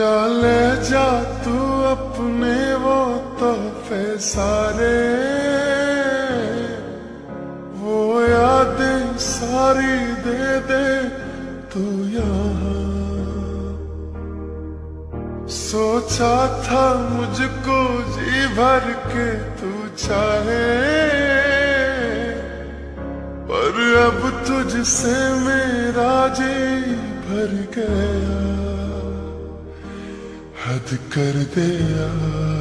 ले जा तू अपने वो तोहफे सारे, वो यादें सारी दे दे तू यहाँ। सोचा था मुझको जी भर के तू चाहे, पर अब तुझसे मेरा जी भर गया, हद कर दिया।